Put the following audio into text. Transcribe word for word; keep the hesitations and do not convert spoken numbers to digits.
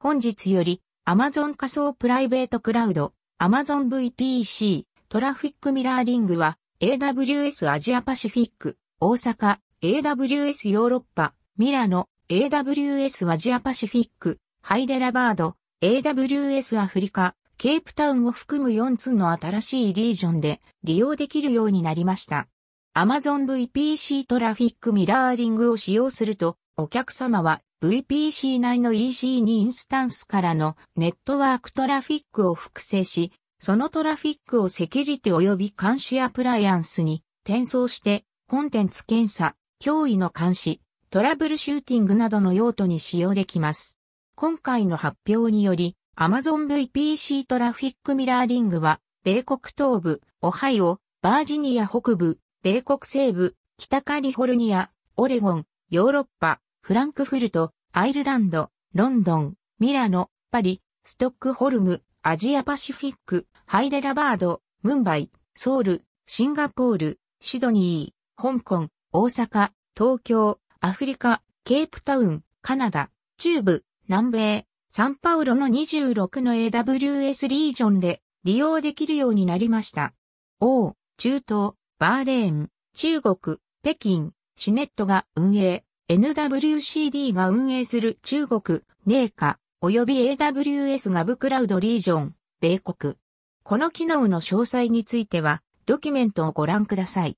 本日より Amazon 仮想プライベートクラウド Amazon ブイピーシー トラフィックミラーリングは エーダブリューエス アジアパシフィック、大阪、エーダブリューエス ヨーロッパ、ミラノ、エーダブリューエス アジアパシフィック、ハイデラバード、エーダブリューエス アフリカ、ケープタウンを含むよっつの新しいリージョンで利用できるようになりました。Amazon ブイピーシー トラフィックミラーリングを使用すると、お客様は ブイピーシー 内の イーシー にインスタンスからのネットワークトラフィックを複製し、そのトラフィックをセキュリティ及び監視アプライアンスに転送して、コンテンツ検査、脅威の監視、トラブルシューティングなどの用途に使用できます。今回の発表により、Amazon ブイピーシー トラフィックミラーリングは、米国東部、オハイオ、バージニア北部、米国西部、北カリフォルニア、オレゴン、ヨーロッパ、フランクフルト、アイルランド、ロンドン、ミラノ、パリ、ストックホルム、アジアパシフィック、ハイデラバード、ムンバイ、ソウル、シンガポール、シドニー、香港、大阪、東京、アフリカ、ケープタウン、カナダ、中部、南米、サンパウロのにじゅうろくの エーダブリューエス リージョンで利用できるようになりました。欧、中東、バーレーン、中国、北京、シネットが運営、エヌダブリューシーディー が運営する中国、ネーカ、及び エーダブリューエス ガブクラウドリージョン、米国。この機能の詳細については、ドキュメントをご覧ください。